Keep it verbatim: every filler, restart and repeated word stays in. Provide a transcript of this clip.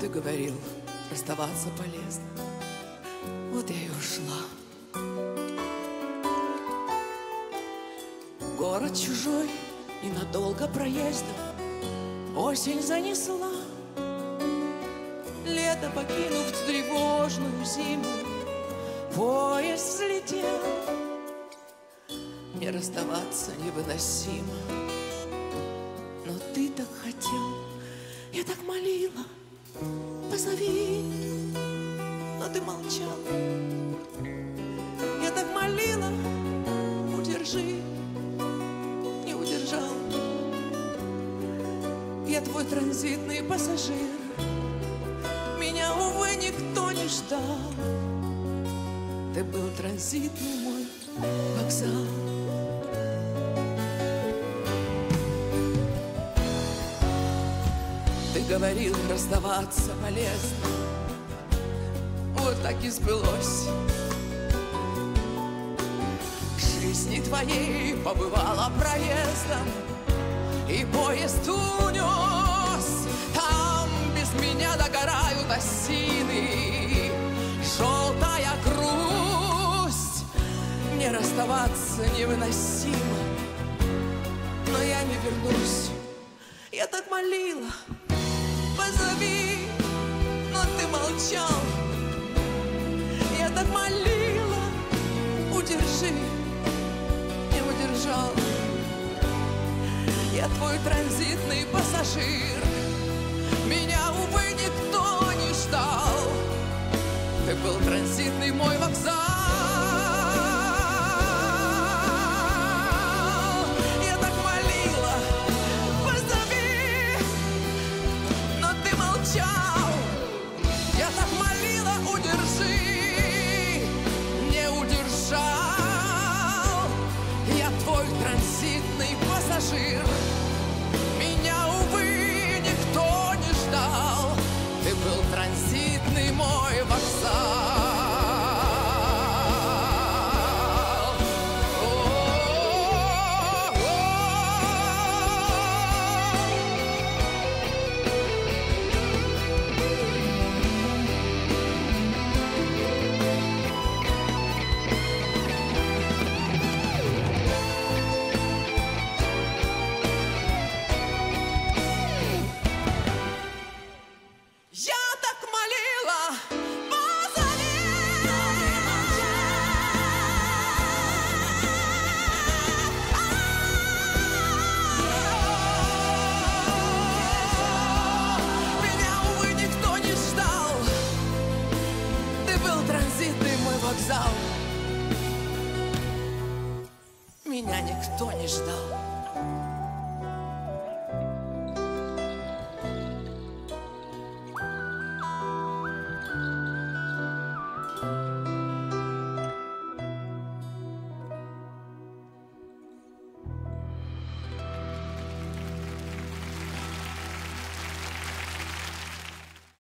Ты говорил, расставаться полезно. Вот я и ушла. Город чужой, ненадолго проездом. Осень занесла. Лето покинув тревожную зиму, поезд взлетел. Не расставаться невыносимо. Но ты так хотел, я так молила. Позови, но ты молчал. Я так молила, удержи, не удержал. Я твой транзитный пассажир. Меня, увы, никто не ждал. Ты был транзитный мой вокзал. Ты говорил, расставаться полезно. Вот так и сбылось. В жизни твоей побывала проездом, и поезд унес. Там без меня догорают осины. Желтая грусть. Не расставаться невыносимо. Но я не вернусь. Я так молила. Позови, но ты молчал. Я так молила. Удержи, не удержал. Я твой транзитный пассажир. Меня, увы, никто не ждал. Ты был транзитный мой вокзал. Я так молила. Позови, но ты молчал. Я так молила. Удержи, не удержал. Я твой транзитный пассажир. Меня, увы, никто не ждал. Ты был транзитный мой вокзал. Меня никто не ждал.